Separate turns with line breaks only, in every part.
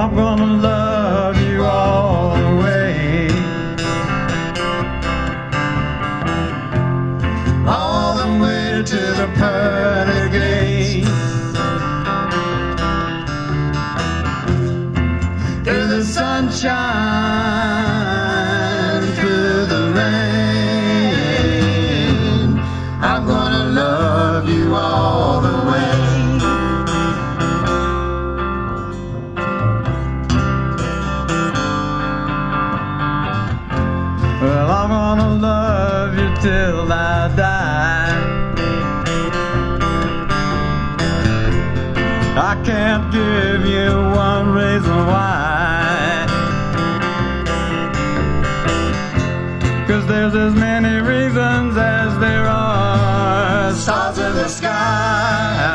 I'm gonna love you all the way. All the way to the pearly gates, through the sunshine, through the rain. I'm gonna love you all the way. Well, I'm gonna love you till I die. I can't give you one reason why, 'cause there's as many reasons as there are stars in the sky.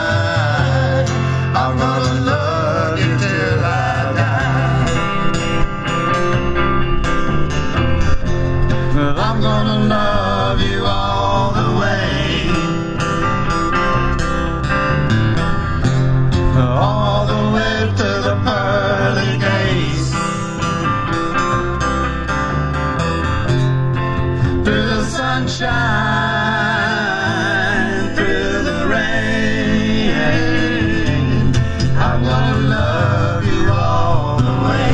I'm gonna love you till I die. I'm gonna love you all the way. All the way to the pearly gates, through the sunshine, through the rain. I'm gonna love you all the way.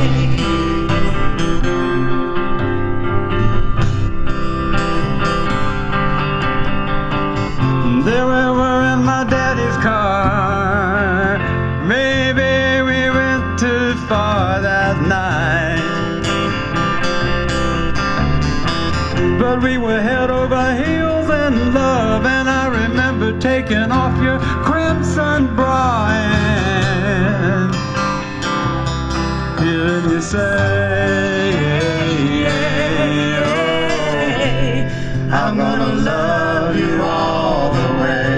There we were in my daddy's car. Maybe we went too far that night, but we were head over heels in love. And I remember taking off your crimson bra and hearing you say, oh, I'm gonna love you all the way.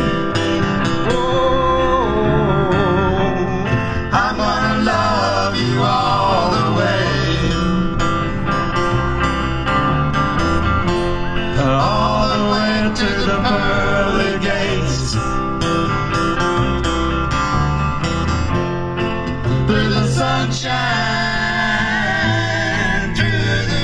All the way, all the way to the pearly gates, through the sunshine, through the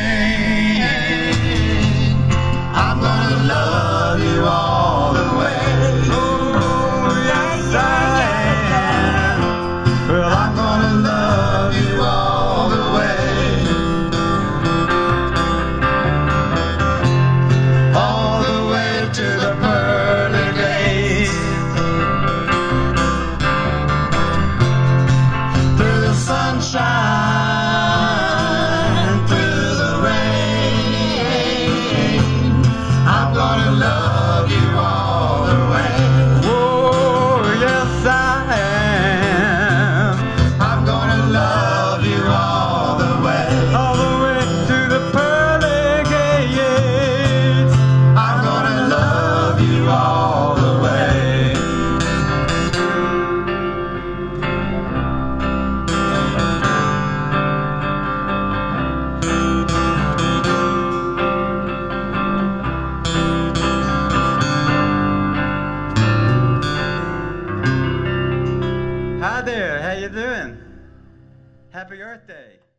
rain. I'm gonna love you all the way. Oh, yes, I am. Well, I'm gonna love you all the way. All the way to the pearly gates, through the sunshine, through the rain. I'm gonna love you all the way. Oh, yes, I am. I'm gonna love you all the way. All the way to the pearly gates. I'm gonna love you all the way. Hi there, how you doing? Happy Earth Day.